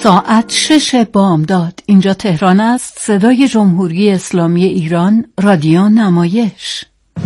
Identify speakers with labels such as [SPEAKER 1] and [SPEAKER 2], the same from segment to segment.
[SPEAKER 1] ساعت 6 بامداد. اینجا تهران است. صدای جمهوری اسلامی ایران، رادیو نمایش.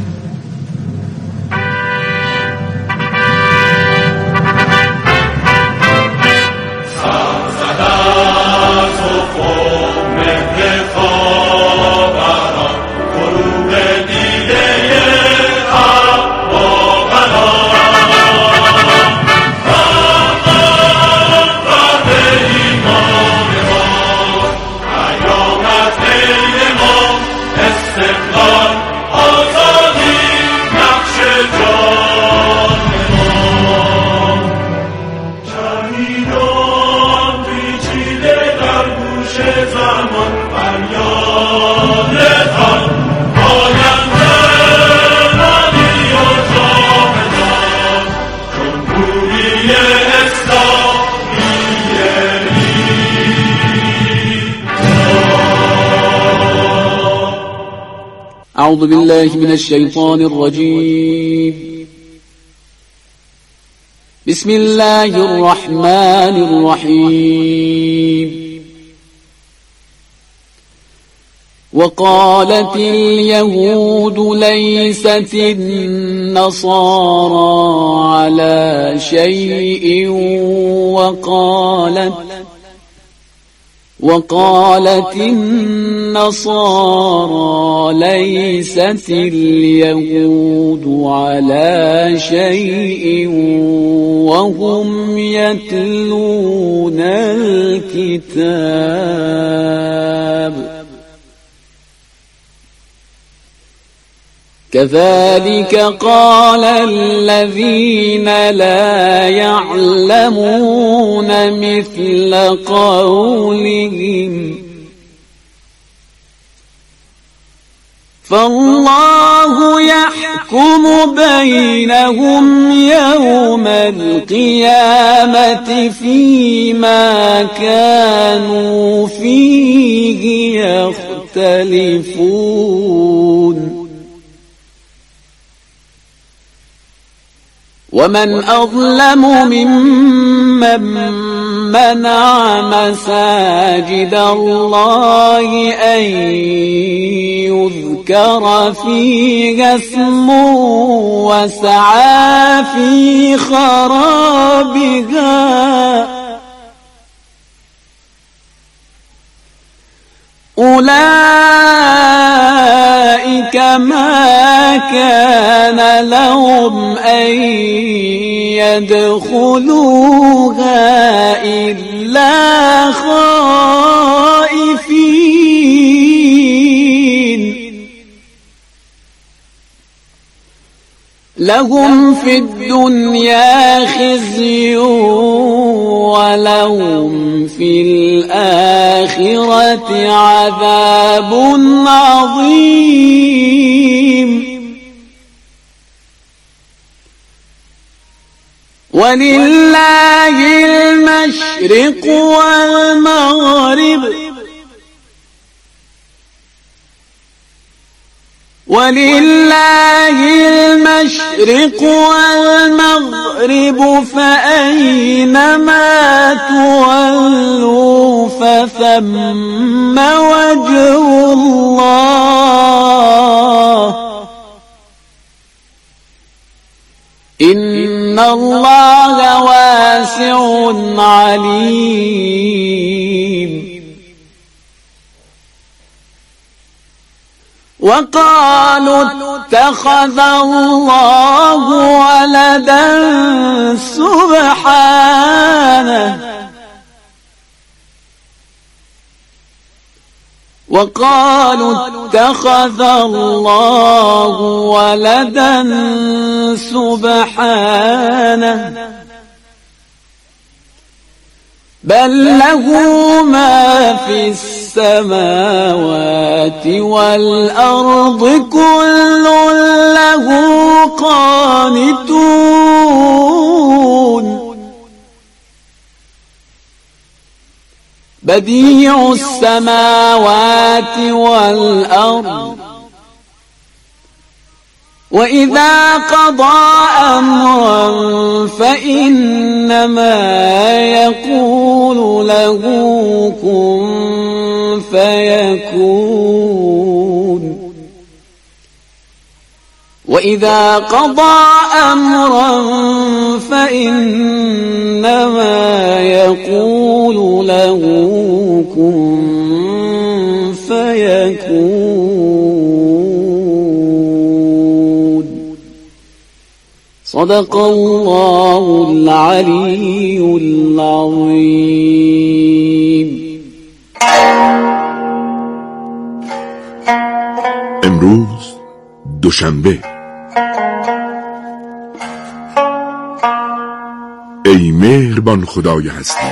[SPEAKER 2] أعوذ بالله من الشيطان الرجيم. بسم الله الرحمن الرحيم. وقالت اليهود ليست النصارى على شيء وقالت النصارى ليست اليهود على شيء وهم يتلون الكتاب كذلك قال الذين لا يعلمون مثل قولهم فالله يحكم بينهم يوم القيامة فيما كانوا فيه يختلفون ومن أظلم ممن منع مساجد الله أن يذكر فيها اسمه وسعى في خرابها أولئك ما كان لهم أن يدخلوها إلا خائفين لهم في الدنيا خزي ولهم في الآخرة عذاب عظيم ولله المشرق والمغرب فأينما تولوا فثم وجه الله إن الله واسع عليم وقالوا اتخذ الله ولدا سبحانه وقالوا اتخذ الله ولدا سبحانه بل له ما في السماوات والأرض كل له قانتون بديع السماوات والأرض وإذا قضى أمرا فإنما يقول له كن فيكون وإذا قضى أمرا فإنما يقول له كن فيكون صدق الله العلي العظيم.
[SPEAKER 3] امروز دوشنبه. ای مهربان خدای هستی،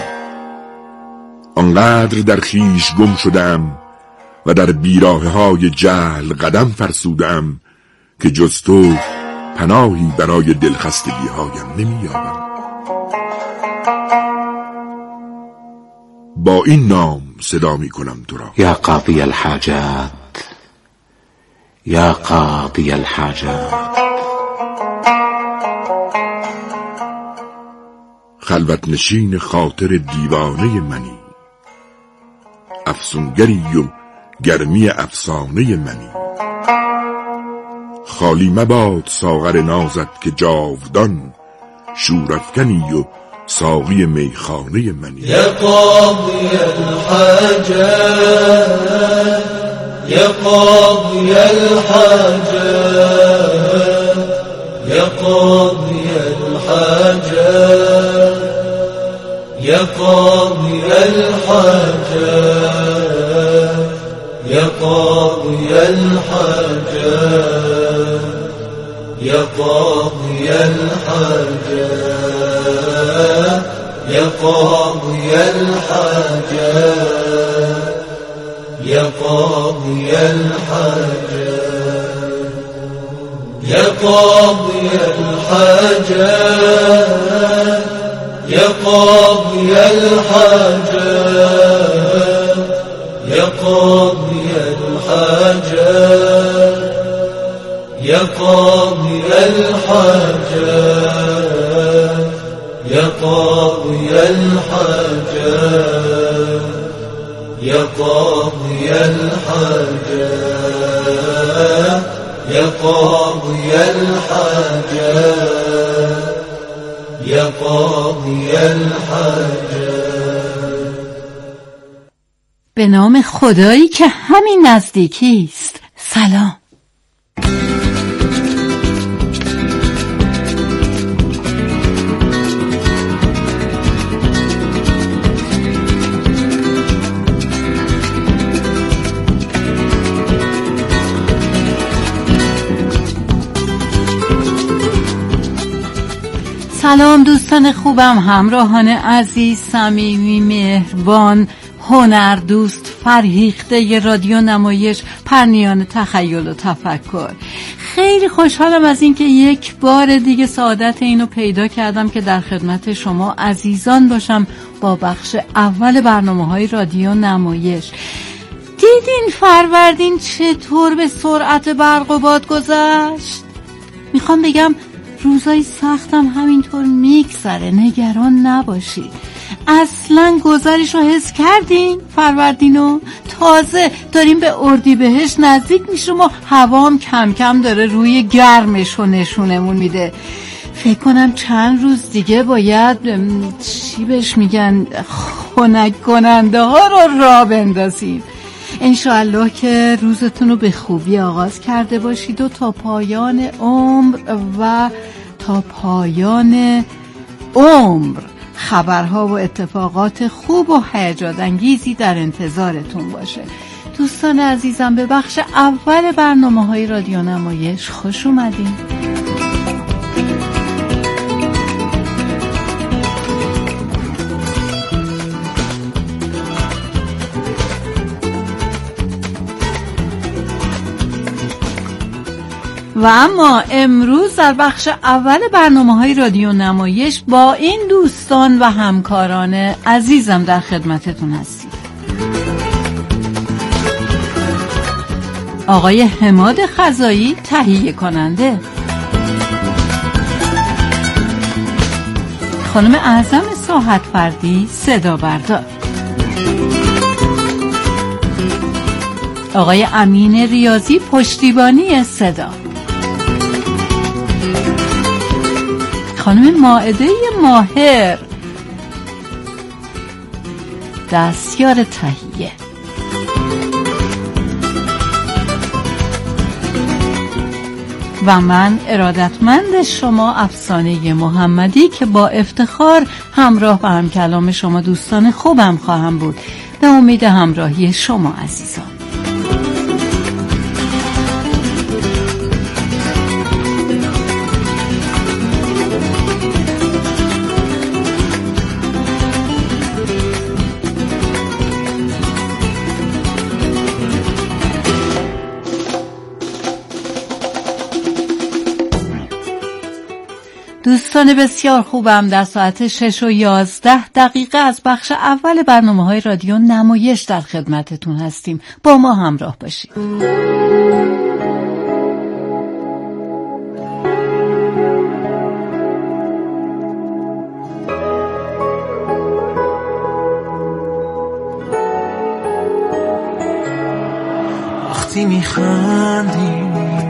[SPEAKER 3] آنقدر در خیش گم شدم و در بیراهه‌های جهل قدم فرسودم که جز تو پناهی برای دلخستگی‌هایم نمی‌یابم. با این نام صدا می‌کنم تو را:
[SPEAKER 4] یا قاضی الحاجات، یا قاضی الحاجات.
[SPEAKER 3] خلوت نشین خاطر دیوانه منی، افسونگری و گرمی افسانه منی. خالی مباد ساغر نازت که جاودان شورافکنی و ساقی میخانه منی.
[SPEAKER 5] یا قاضی الحاجات، یا قاضی الحاجات، یا قاضی الحاجات، یا قاضی الحاجات، یا قاضی الحاجات، یا قاضی الحاجات، یا قاضی الحاجات، یا قاضی الحاجات، یا قاضی الحاجات، یا قاضی الحاجات، یا قاضی الحاجات، یا قاضی الحاجات، یا قاضی الحاجات، یا قاضی الحاجات، یا قاضی الحاجات، یا قاضی الحاجات.
[SPEAKER 1] به نام خدایی که همین نزدیکی است. سلام. سلام دوستان خوبم، همراهان عزیز، صمیمی، مهربان، هنردوست، فرهیخته رادیو نمایش، پرنیان تخیل و تفکر. خیلی خوشحالم از اینکه یک بار دیگه سعادت اینو پیدا کردم که در خدمت شما عزیزان باشم با بخش اول برنامه‌های رادیو نمایش. دیدین فروردین چطور به سرعت برق و باد گذشت؟ میخوام بگم روزای سختم همینطور میگذره، نگران نباشید. اصلا گذرش رو حس کردین؟ فروردینو تازه داریم به اردیبهشت نزدیک میشیم و هوام کم کم داره روی گرمش رو نشونمون میده. فکر کنم چند روز دیگه باید چی بهش میگن خنک کننده ها رو راه بندازیم. انشاءالله که روزتون رو به خوبی آغاز کرده باشید و تا پایان عمر و تا پایان عمر خبرها و اتفاقات خوب و هیجان انگیزی در انتظارتون باشه. دوستان عزیزم، به بخش اول برنامه‌های رادیو نمایش خوش اومدین. و اما امروز در بخش اول برنامه‌های رادیو نمایش با این دوستان و همکاران عزیزم در خدمتتون هستیم. آقای حماد خزایی تهیه کننده، خانم اعظم ساحت فردی صدا بردار، آقای امین ریاضی پشتیبانی صدا، خانم مائده ماهر دستیار تهیه، و من ارادتمند شما افسانه محمدی که با افتخار همراه و همکلام شما دوستان خوبم خواهم بود، به امید همراهی شما عزیزان. دوستان بسیار خوبم، در ساعت 6:11 از بخش اول برنامه‌های رادیو نمایش در خدمتتون هستیم. با ما همراه باشید.
[SPEAKER 6] وقتی میخندی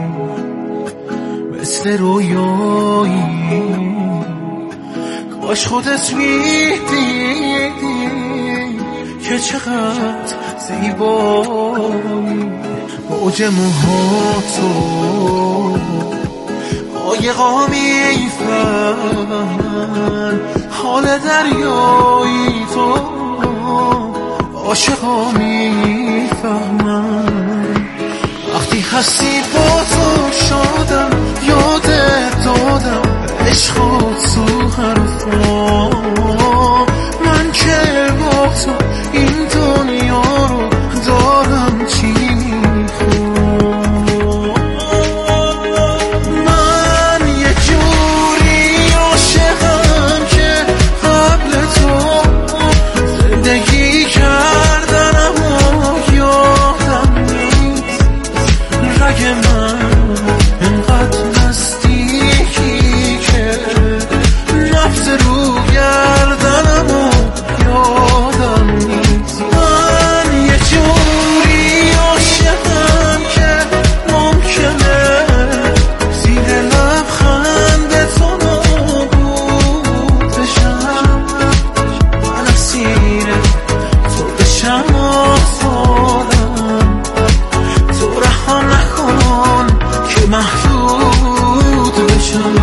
[SPEAKER 6] مثل رویایی، کاش خودت میدیدی که چقدر زیبایی. موج موهاتو قایقا میفهمن، حال دریایی تو عاشقا میفهمن. وقتی هستی با تو شادم، یادت دادم عشقات تو حرفا. من که با تو این دنیا رو دارم چی میخوام. من یه جوری عاشقم که قبل تو زندگی کردنم و یادم نیست. رگ من انقدر نزدیکی که نفس رو گردنم و یادم نیست. من یه جوری عاشقم که ممکنه زیر لبخند تو نابود بشم. من اسیر تو بشم آزادم، تو رها نکن که محدود بشم.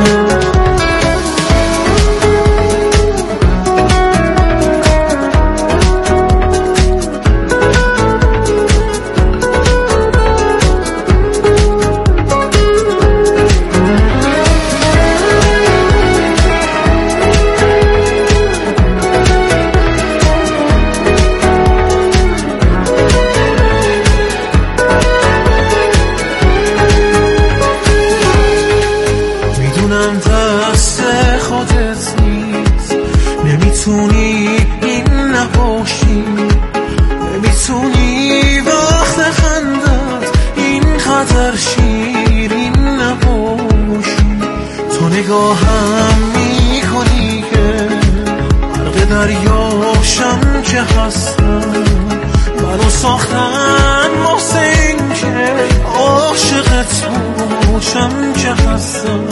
[SPEAKER 6] میدونم دست خودت نیست، نمیتونی این نباشی، نمیتونی وقت خندت اینقدر شیرین نباشی. تو نگاهم میکنی که غرق دریاشم که هستم. منو ساختن محسن که عاشقت باشم که هستم.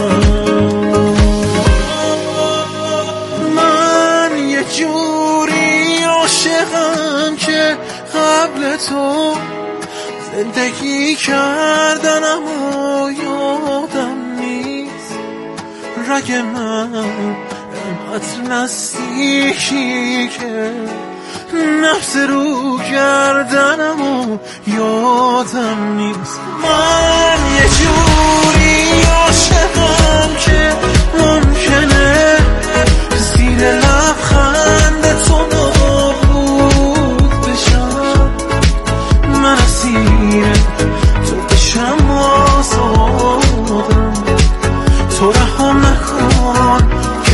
[SPEAKER 6] من یه جوری عاشقم که قبل تو زندگی کردنم و یادم نیست. رگ من انقدر نزدیکی که نفس رو گردنم و یادم نیست. من یه جوری عاشقم که ممکنه زیر لبخند تو نابود بشم. من اسیر تو بشم آزادم، تو رها نکن که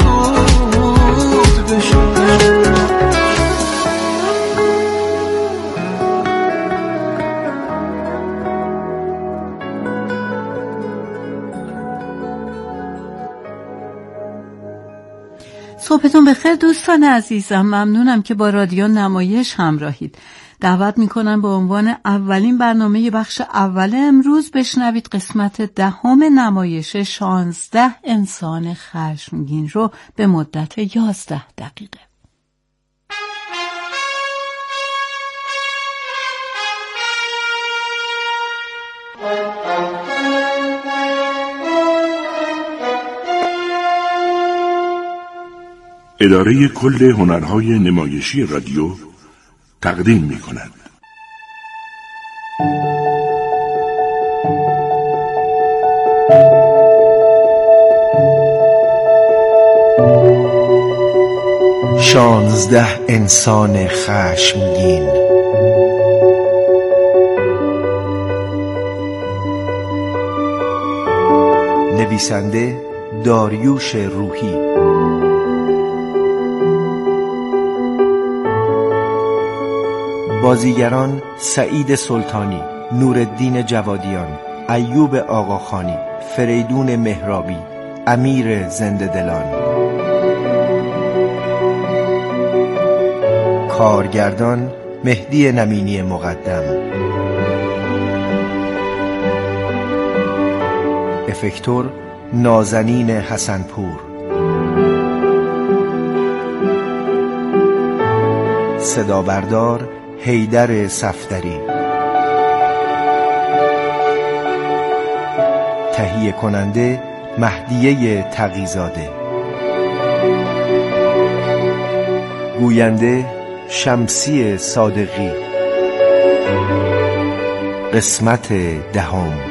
[SPEAKER 6] محدود بشم.
[SPEAKER 1] صبحتون بخیر دوستان عزیزم. ممنونم که با رادیو نمایش همراهید. دعوت میکنم به عنوان اولین برنامه بخش اول امروز بشنوید قسمت 10 نمایش 16 انسان خشمگین رو به مدت 11 دقیقه.
[SPEAKER 3] اداره کل هنرهای نمایشی رادیو تقدیم می کند.
[SPEAKER 6] شانزده انسان خشمگین. نویسنده داریوش روحی. بازیگران سعید سلطانی، نورالدین جوادیان، ایوب آقاخانی، فریدون مهرابی، امیر زنده دلان. کارگردان مهدی نمینی مقدم. افکتور نازنین حسنپور. صدا بردار حیدر صفدری. تهیه کننده مهدیه تقی‌زاده. گوینده شمسی صادقی. قسمت 10.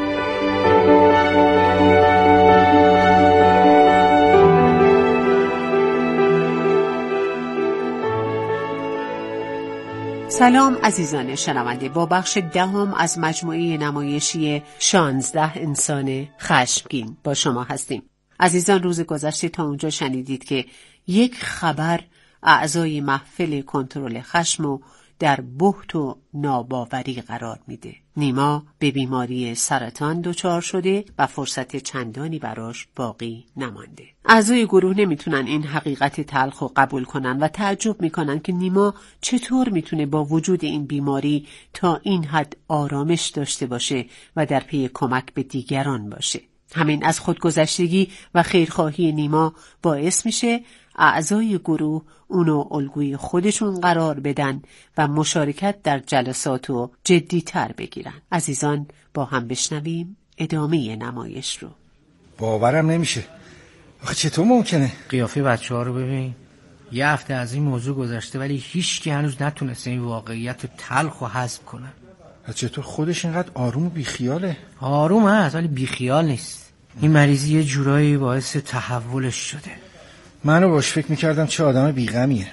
[SPEAKER 7] سلام عزیزان شنونده، با بخش 10 از مجموعه نمایشی 16 انسان خشمگین با شما هستیم. عزیزان، روز گذشته تا اونجا شنیدید که یک خبر اعضای محفل کنترل خشم در بهت و ناباوری قرار میده. نیما به بیماری سرطان دچار شده و فرصت چندانی براش باقی نمانده. اعضای گروه نمیتونن این حقیقت تلخ رو قبول کنن و تعجب میکنن که نیما چطور میتونه با وجود این بیماری تا این حد آرامش داشته باشه و در پی کمک به دیگران باشه. همین از خودگذشتگی و خیرخواهی نیما باعث میشه اعضای گروه اونو الگوی خودشون قرار بدن و مشارکت در جلساتو جدی‌تر بگیرن. عزیزان، با هم بشنویم ادامه نمایش رو.
[SPEAKER 8] باورم نمیشه. آخه چطور ممکنه؟
[SPEAKER 9] قیافه بچه‌ها رو ببین. یه هفته از این موضوع گذشته ولی هیچکی هنوز نتونسته این واقعیت تلخ رو حذف کنه.
[SPEAKER 8] چطور خودش اینقدر آروم و بیخیاله؟
[SPEAKER 9] آروم هست ولی بیخیال نیست. این مریضی یه جورایی باعث تحولش شده.
[SPEAKER 8] منو باش فکر میکردم چه آدم بیغمیه.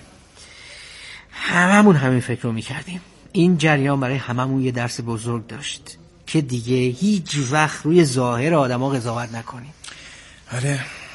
[SPEAKER 9] هممون همین فکر رو میکردیم. این جریان برای هممون یه درس بزرگ داشت که دیگه هیچ وقت روی ظاهر آدم ها قضاوت نکنیم.
[SPEAKER 8] آره.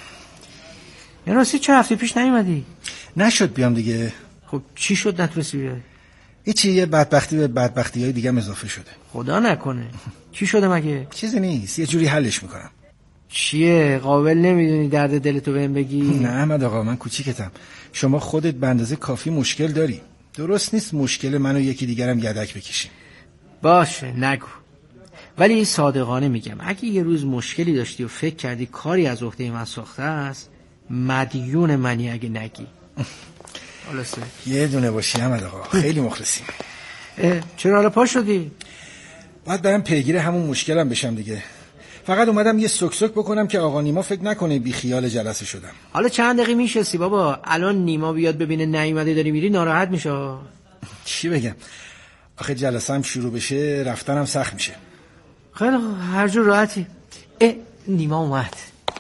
[SPEAKER 9] این راستی چه هفته پیش نیومدی؟
[SPEAKER 8] نشد بیام دیگه.
[SPEAKER 9] خب چی شد نتونستی بیای؟
[SPEAKER 8] یه بدبختی به بدبختی های دیگه اضافه شده.
[SPEAKER 9] خدا نکنه. چی شده مگه؟
[SPEAKER 8] چیزی نیست، یه جوری حلش میکنم.
[SPEAKER 9] چیه؟ قابل نمیدونی درد دلتو بهم بگی؟
[SPEAKER 8] نه احمد آقا، من کوچیکتم. شما خودت به اندازه کافی مشکل داری. درست نیست مشکل منو یکی دیگرم یدک بکشی.
[SPEAKER 9] باشه نگو. ولی صادقانه میگم اگه یه روز مشکلی داشتی و فکر کردی کاری از عهده من ساخته است، مدیون منی اگه نگی. خلاصه
[SPEAKER 8] یه دونه باشی احمد آقا، خیلی مخلصیم.
[SPEAKER 9] چرا حالا پا شدی؟
[SPEAKER 8] باید برم پیگیر همون مشکلم بشم دیگه. فقط اومدم یه سکسک بکنم که آقا نیما فکر نکنه بی خیال جلسه شدم.
[SPEAKER 9] حالا چند دقیقه میشستی بابا؟ الان نیما بیاد ببینه نیومده داری میری ناراحت میشه.
[SPEAKER 8] چی بگم؟ آخه جلسه هم شروع بشه رفتنم سخت میشه.
[SPEAKER 9] خیلی خوب، هر جور راحتی. نیما اومد.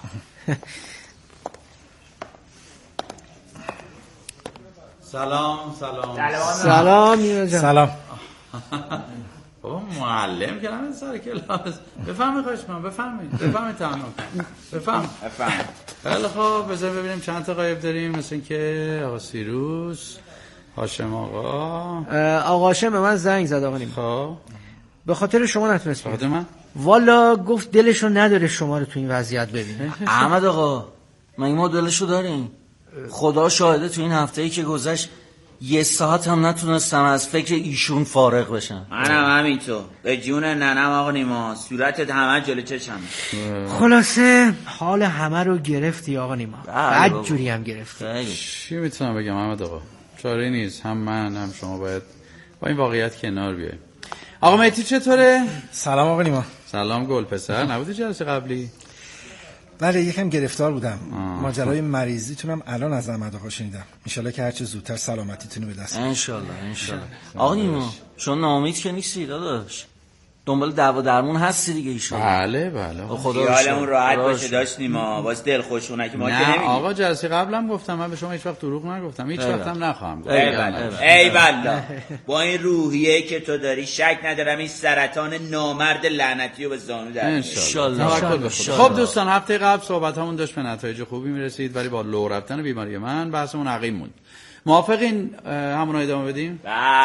[SPEAKER 5] سلام.
[SPEAKER 9] نیما جان.
[SPEAKER 8] سلام.
[SPEAKER 5] بابا معلم که همین سر کلاس. بفهمی خواهش کنم، بفهمی تمام. بفهم. خیلی خوب، بذار ببینیم چند تا غایب داریم. مثل این که آقا سیروس، هاشم آقا
[SPEAKER 9] هاشم به من زنگ زد آقا نیما.
[SPEAKER 5] خب
[SPEAKER 9] به خاطر شما نتونست بیاد.
[SPEAKER 5] خاطر من؟
[SPEAKER 9] والا گفت دلشو نداره شما رو تو این وضعیت ببینه.
[SPEAKER 10] احمد آقا، مگه ما دلشو داریم؟ خدا شاهده تو این هفته‌ای که گذشت 1 ساعت هم نتونستم از فکر ایشون فارغ بشم.
[SPEAKER 11] منم همینطور. به جون ننم آقا نیما، صورتت همه جلو چشمه.
[SPEAKER 9] خلاصه حال همه رو گرفتی آقا نیما. بد جوری هم گرفتی.
[SPEAKER 5] چی میتونم بگم احمد آقا؟ چاره نیست، هم من هم شما باید با این واقعیت کنار بیاییم. آقا مهدی چطوره؟
[SPEAKER 8] سلام آقا نیما.
[SPEAKER 5] سلام گل پسر، نبودی جلسه قبلی؟
[SPEAKER 8] بله یکم گرفتار بودم. ماجرای مریضیتونم الان از احمد آقا شنیدم. انشالله که هرچه زودتر سلامتیتونو به دست بیارید.
[SPEAKER 10] انشالله. آقا نیما شما ناامید که نیستی داداش؟ دنبال دعوا درمون هستی دیگه ایشون.
[SPEAKER 5] بله
[SPEAKER 11] خیالمون راحت باشه داشت نیما، واسه دل خوشونه که ما که نمیگیم.
[SPEAKER 5] آقا جلسه قبلم گفتم من به شما هیچ وقت دروغ نگفتم، هیچ وقت هم نخواهم گفت.
[SPEAKER 11] ای والله با این روحیه که تو داری شک ندارم این سرطان نامرد لعنتی رو به زانو در
[SPEAKER 5] انشالله. خب دوستان هفته قبل صحبتامون داشت به نتایج خوبی میرسید، ولی با لو رفتن بیماری من بحثمون عقیم موند. موافقین همون ادامه بدیم؟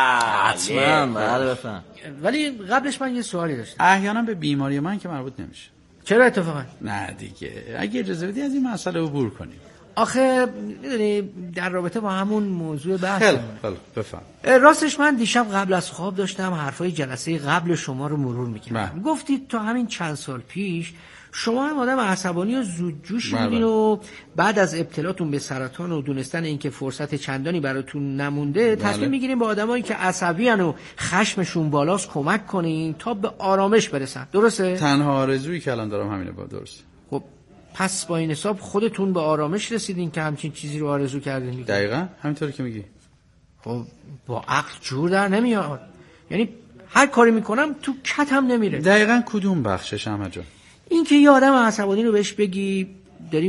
[SPEAKER 10] حتما. بله بفهم.
[SPEAKER 9] ولی قبلش من یه سوالی داشتم.
[SPEAKER 5] احیانا به بیماری من که مربوط نمیشه.
[SPEAKER 9] چرا اتفاقا؟
[SPEAKER 5] نه دیگه اگه اجازه بدی از این مسئله عبور کنیم.
[SPEAKER 9] آخه میدونی در رابطه با همون موضوع بحث
[SPEAKER 5] خیلی بفهم.
[SPEAKER 9] راستش من دیشب قبل از خواب داشتم حرفای جلسه قبل شما رو مرور میکردم. گفتید تا همین چند سال پیش شما هم آدم عصبانی و زودجوش بودین و بعد از ابتلاتون به سرطان و دونستن اینکه فرصت چندانی براتون نمونده تصمیم میگیرین با آدمایی که عصبی ان و خشمشون بالاست کمک کنین تا به آرامش برسن. درسته؟
[SPEAKER 5] تنها آرزویی که الان دارم همینه. با درست.
[SPEAKER 9] خب پس با این حساب خودتون به آرامش رسیدین که همچین چیزی رو آرزو کردین؟
[SPEAKER 5] دقیقاً همینطوری که میگی.
[SPEAKER 9] خب با عقل جور در نمیاد. یعنی هر کاری میکنم تو کتم نمیره.
[SPEAKER 5] دقیقاً کدوم بخشش احمد جان؟
[SPEAKER 9] این که یه آدم عصبانی رو بهش بگی داری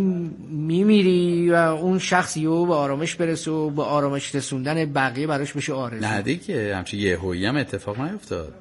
[SPEAKER 9] میمیری و اون شخصی رو به آرامش برسه و به آرامش رسوندن بقیه براش بشه آرزو.
[SPEAKER 5] نه دیگه همچین یهویی هم اتفاق نیفتاد.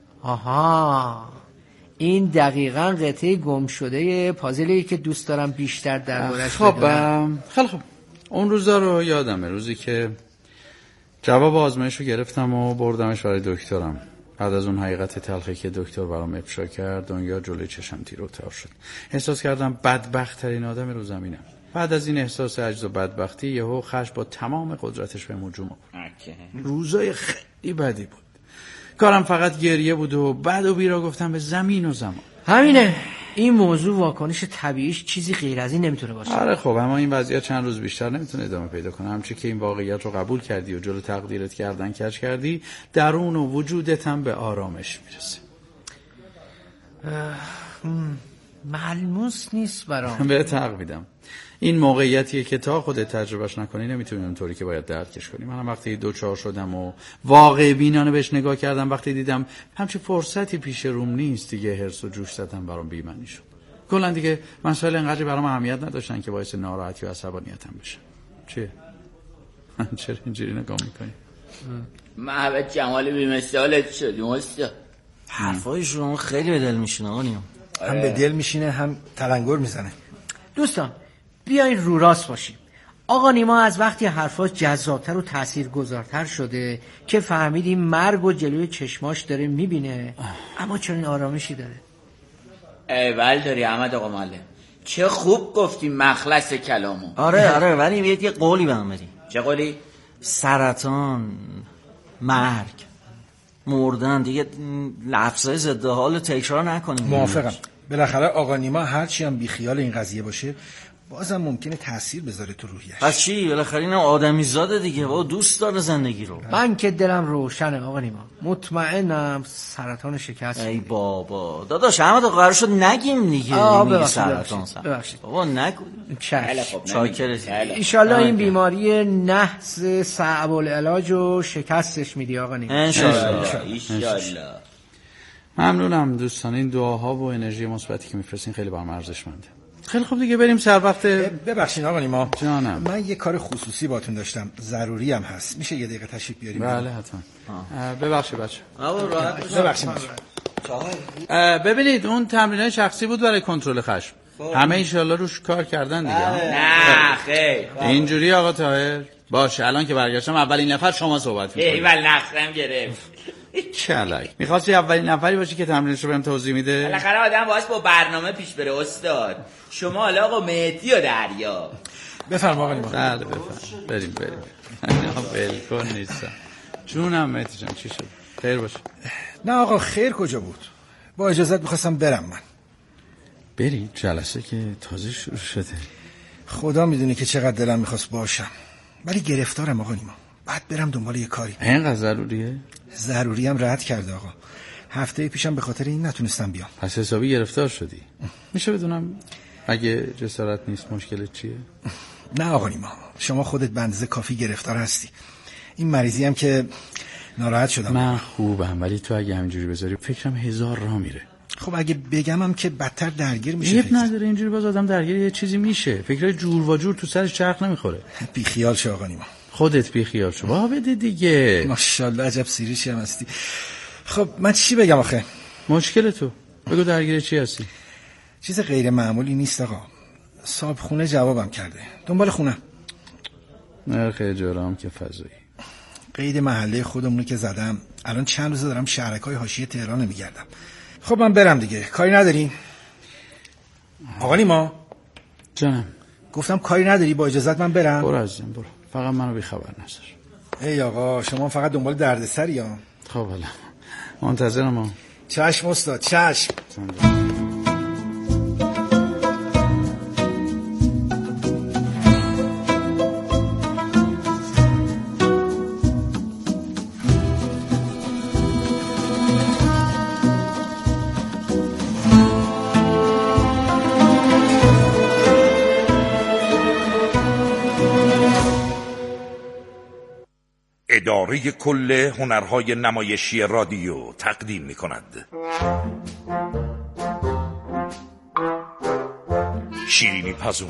[SPEAKER 9] آها این دقیقاً قطعه گم شده پازلی که دوست دارم بیشتر دربارش بدونم.
[SPEAKER 5] خیلی خوب. اون روزا رو یادمه، روزی که جواب آزمایش رو گرفتم و بردمش برای دکترم. بعد از اون حقیقت تلخی که دکتر برام افشا کرد دنیا جلوی چشم تیر و تار شد. احساس کردم بدبخت ترین آدم رو زمینم. بعد از این احساس عجز و بدبختی یهو خشم با تمام قدرتش به هجوم آورد. روزای خیلی بدی بود. کارم فقط گریه بود و بعد و بیرا گفتم به زمین و زمان.
[SPEAKER 9] همینه. این موضوع واکنش طبیعیش چیزی غیر از این نمیتونه باشه.
[SPEAKER 5] آره خب اما این وضعیت چند روز بیشتر نمیتونه ادامه پیدا کنه. همچنین که این واقعیت رو قبول کردی و جلو تقدیرت کردن کج کردی درون و وجودت هم به آرامش میرسه.
[SPEAKER 9] ملموس نیست برام.
[SPEAKER 5] به تقویدم. این موقعیتیه که تا خودت تجربهش نکنی نمیتونی اونطوری که باید درکش کنی. منم وقتی دوچار شدم و واقع بینانه بهش نگاه کردم، وقتی دیدم همچین فرصتی پیش روم نیست، دیگه حرص و جوش زدم برام بی‌معنی شد. کلا دیگه مسائل اینقدر برام اهمیت نداشتن که باعث ناراحتی و عصبانیتم بشه. چیه؟ چرا اینجوری نگاه میکنی؟
[SPEAKER 11] محبت جمال بی‌مثالت شدی مستیا.
[SPEAKER 10] حرفای شما خیلی به دل میشینه آقا نیما.
[SPEAKER 8] هم به دل میشینه هم تلنگر میزنه.
[SPEAKER 9] دوستان بیاین رو راست باشیم. آقا نیما از وقتی حرفاش جذابتر و تاثیرگذارتر شده که فهمیدیم مرگ و جلوی چشماش داره میبینه، اما چون آرامشی داره.
[SPEAKER 11] ایول داری احمد آقا معلم، چه خوب گفتی مخلص کلامو.
[SPEAKER 10] آره ولی یه قولی بهم بدی.
[SPEAKER 11] چه قولی؟
[SPEAKER 10] سرطان، مرگ، مردن، دیگه لفظای ضد حال تکرار نکنیم.
[SPEAKER 8] موافقم. بالاخره آقا نیما هرچی هم بیخیال این قضیه باشه بازم ممکنه تأثیر بذاره تو روحیش.
[SPEAKER 10] پس چی؟ بالاخره این آدمی زاده دیگه، با دوست داره زندگی رو.
[SPEAKER 9] من که دلم روشنه آقا نیما، مطمئنم سرطان شکست.
[SPEAKER 10] ای بابا داداش احمد آقا قرار شد نگیم دیگه. میگی سرطان.
[SPEAKER 9] ببخشید
[SPEAKER 10] بابا نگو. چاکرت.
[SPEAKER 9] ایشالله این بیماری نحس صعب العلاج و شکستش میدی آقا نیما.
[SPEAKER 11] انشالله.
[SPEAKER 5] ممنونم دوستان. این دعاها و انرژی مثبتی که میفرستین خیلی برام ارزشمنده. خیلی خوب دیگه بریم سر وقت.
[SPEAKER 8] ببخشید آقا نیما
[SPEAKER 5] جانم،
[SPEAKER 8] من یه کار خصوصی باتون داشتم، ضروری هم هست، میشه یه دقیقه تشریف بیاریم؟
[SPEAKER 5] بله حتما. ببخشید بچه.
[SPEAKER 8] ببخشید.
[SPEAKER 5] ببینید اون تمرین شخصی بود برای کنترل خشم. همه انشالله روش کار کردن دیگه.
[SPEAKER 11] نه خیر
[SPEAKER 5] اینجوری آقا طاهر باشه. الان که برگشتم اولین نفر شما صحبت می‌کنید.
[SPEAKER 11] ایول نخرم گرفت.
[SPEAKER 5] کلک می‌خواستی اولین نفری باشی که تمرینش رو بهم توضیح میده.
[SPEAKER 11] بالاخره آدم واسه با برنامه پیش بره استاد. شما حالا آقا مهدی و دریا.
[SPEAKER 8] بفرما آقا نیما.
[SPEAKER 5] بله بفرم. بریم بلکن نیستم. جونم مهدی جان چی شد؟ خیر باشه.
[SPEAKER 8] نه آقا خیر کجا بود؟ با اجازت میخواستم برم من.
[SPEAKER 5] بری جلسه که تازه شروع شده.
[SPEAKER 8] خدا میدونه که چقدر دلم میخواست باشم، ولی گرفتارم آقا نیما. بعد برم دنبال یه کاری.
[SPEAKER 5] اینقدر ضروریه؟
[SPEAKER 8] ضروری هم رد کرده آقا. هفته پیشم به خاطر این نتونستم بیام.
[SPEAKER 5] پس حسابی گرفتار شدی. میشه بدونم اگه جسارت نیست مشکلت چیه؟
[SPEAKER 8] نه آقا نیما، شما خودت به اندازه کافی گرفتار هستی. این مریضی هم که ناراحت شدم.
[SPEAKER 5] من خوبم، ولی تو اگه همینجوری بذاری فکرم 1000 راه میره.
[SPEAKER 8] خب اگه بگمم که بدتر درگیر میشه.
[SPEAKER 5] عیب نداره، اینجوری باز آدم درگیر یه چیزی میشه. فکرای جور و جور تو سرش چرخ نمیخوره.
[SPEAKER 8] بی خیال شو آقا نیما.
[SPEAKER 5] خودت بی خیال شو. بابا بده دیگه.
[SPEAKER 8] ماشاءالله عجب سیریشی هم هستی. خب من چی بگم آخه؟
[SPEAKER 5] مشکل تو بگو، درگیر چی هستی؟
[SPEAKER 8] چیز غیر معمولی نیست آقا. صاحب خونه جوابم کرده، دنبال خونه.
[SPEAKER 5] نرخ اجاره هم که فضایی.
[SPEAKER 8] قید محله خودمونو که زدم. الان چند روزه دارم شهرکای حاشیه تهران میگردم. خب من برم دیگه، کاری نداری؟ آقا نیما
[SPEAKER 5] جانم.
[SPEAKER 8] گفتم کاری نداری، با اجازت من برم؟
[SPEAKER 5] برو عزیزم برو، فقط منو بی خبر نذار.
[SPEAKER 8] ای آقا شما فقط دنبال دردسری ها.
[SPEAKER 5] خب حالا منتظرم.
[SPEAKER 8] چشم استاد چشم.
[SPEAKER 12] اداره کل هنرهای نمایشی رادیو تقدیم می کند شیرینی پزون.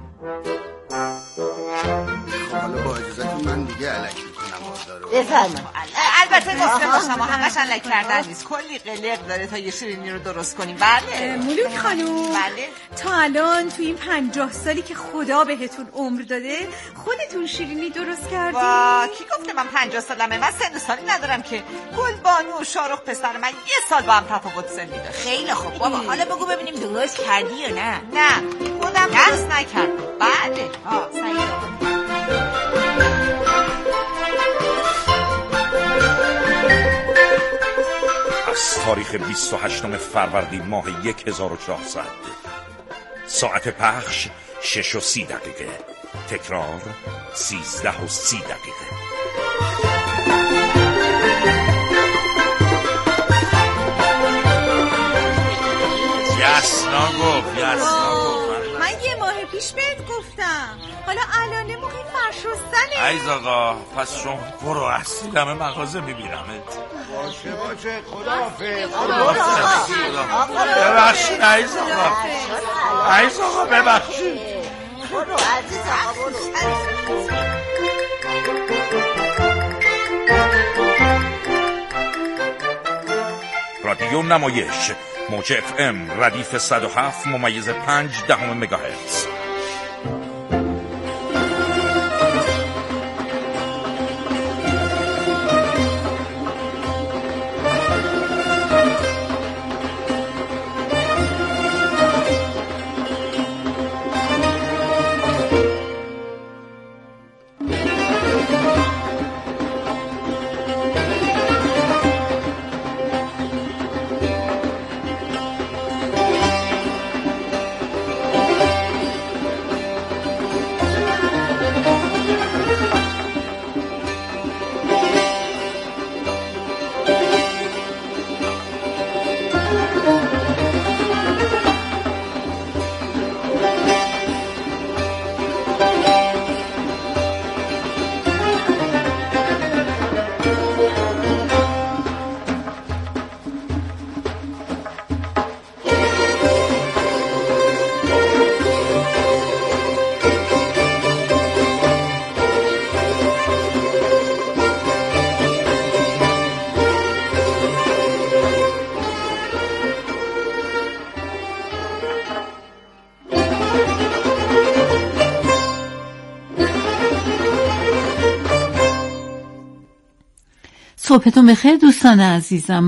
[SPEAKER 13] حالا با اجازتون من دیگه علک میکنم آزارو.
[SPEAKER 14] بفرمایید. البته گفته باشم همش علک کردن نیست، کلی قلق داره تا یه شیرینی رو درست کنیم. بله
[SPEAKER 15] مولود خانوم.
[SPEAKER 14] بله.
[SPEAKER 15] تا الان تو این 50 سالی که خدا بهتون عمر داده خودتون شیرینی درست کردی؟
[SPEAKER 14] وا کی گفته من 50 سالمه؟ من سن سالی ندارم که. گلبانو و شارخ پسر من 1 سال با هم تفاوت سنی داره.
[SPEAKER 16] خیلی خوب بابا، حالا بگو ببینیم درست کردی یا نه؟
[SPEAKER 14] نه خودم درست نکردم. بله
[SPEAKER 12] از تاریخ 28 فروردین ماه 1400. ساعت پخش 6:30. تکرار 13:30. یسنا گفت.
[SPEAKER 15] من یه ماه پیش بهت گفتم، حالا الانه موقع فرشستنه.
[SPEAKER 12] عیز آقا پس شما برو، اصلی همه مغازه میبینمت.
[SPEAKER 13] باشه خداحافظ.
[SPEAKER 12] ببخشید عیز آقا ببخشید.
[SPEAKER 14] برو عزیز آقا برو.
[SPEAKER 12] رادیو نمایش موج FM ردیف 107.5 مگاهرتز.
[SPEAKER 1] صبحتون بخیر دوستان عزیزم.